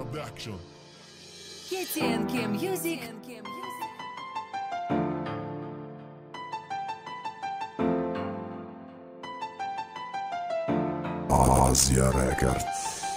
Production. KTNK Music. Asia Records.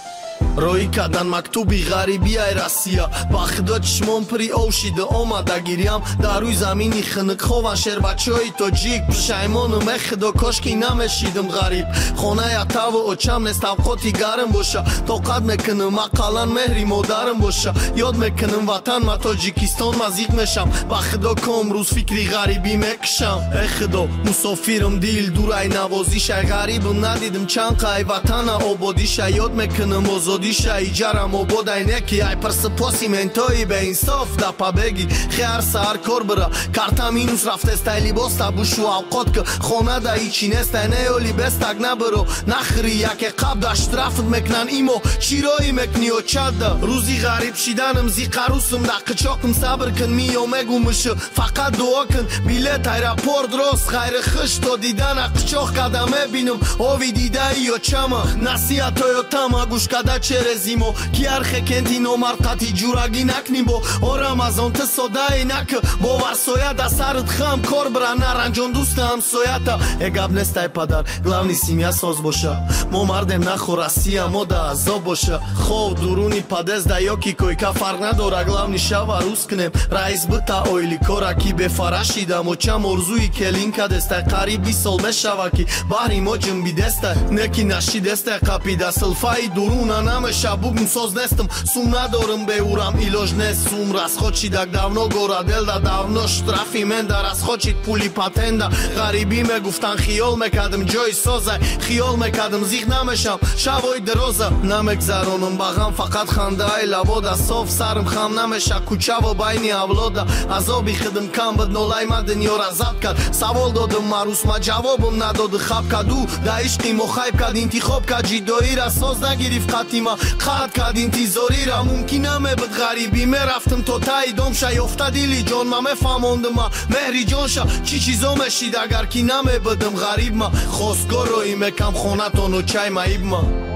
Roikadan maktubi gharibia Россия Бахдо чмон при овшида омада гирям дар рӯи замини хинкхован шербачои тоҷик пушаймону мехдо кошки намешидам ғариб хоная таву очам нест авқоти гарм боша тоқат мекунам ақаллан меҳри модарам боша ёд мекунам ватан ма тоҷикистон мазиқ мешам бахдо комрӯз фикри ғарибӣ мекушам эхдо мусофирам дил дурай навозишай ғарибам надидам чанқай ватана ободишай ёд мекунам озоди иҷарам ободай неки ай парсипоси ментои беинсоф да пабеги хияр саҳар кор бира картам инус рафтестай либоста бушу авқот ки хонада ичи нестай неёли бестак набиро нахри яке қабда штрафт мекнан имо чирои мекни очада рӯзи ғариб шиданам зи қарусам да қичоқам сабр кун миё мегу мушу фақат дуо кун билет аэропорт рост хайри хуш то дидана қичоқ када мебинам ови дидаи ёчама насиҳатоётама гӯшкада резимо ки архе кенти номарқати ҷураги накнибо о рамазон ты содаи нак боварсоя да сард хам кор бра наранҷон дӯста ҳамсоята эгаб нестай падар главни семья соз боша мо мардем нахо Россия мо да азоб боша хов дуруни падезда ёки койка фарқ надора главни шава рӯз кунем раис бита ойли кора ки бефарашида мочам орзуи келинка дестай қариб 20 сол мешава ки баҳри мо ҷунби дестай неки наши дестай қапида силфаи дуруна намеша бугм соз нестам сум надорам беурам илож нест сум расходчидак давно гора делда давно штрафи мен да расходчид пули патенда ғарибӣ мегуфтан хиёл мекардам ҷои созай хиёл мекардам зиқ намешам шавои дироза намегзаронам ба ғам фақат хандаи лавода соф сарм хам намеша кӯчаво байни авлода азоби хидм кам бид нолаи ма дунёра забт кард савол додам марӯз ма ҷавобам надоди хаб кард ӯ да ишқи мо хайб кард интихоб кард ҷидоира соз нагирифт хати ма қад кард интизорира мумкин намебуд ғарибӣ мерафтам то таи домша ёфта дили ҷон ма мефаҳмондима меҳри ҷонша чӣ чизо мешид агар ки намебудам ғариб ма хостгор роӣ мекам хонатону чай маиб ма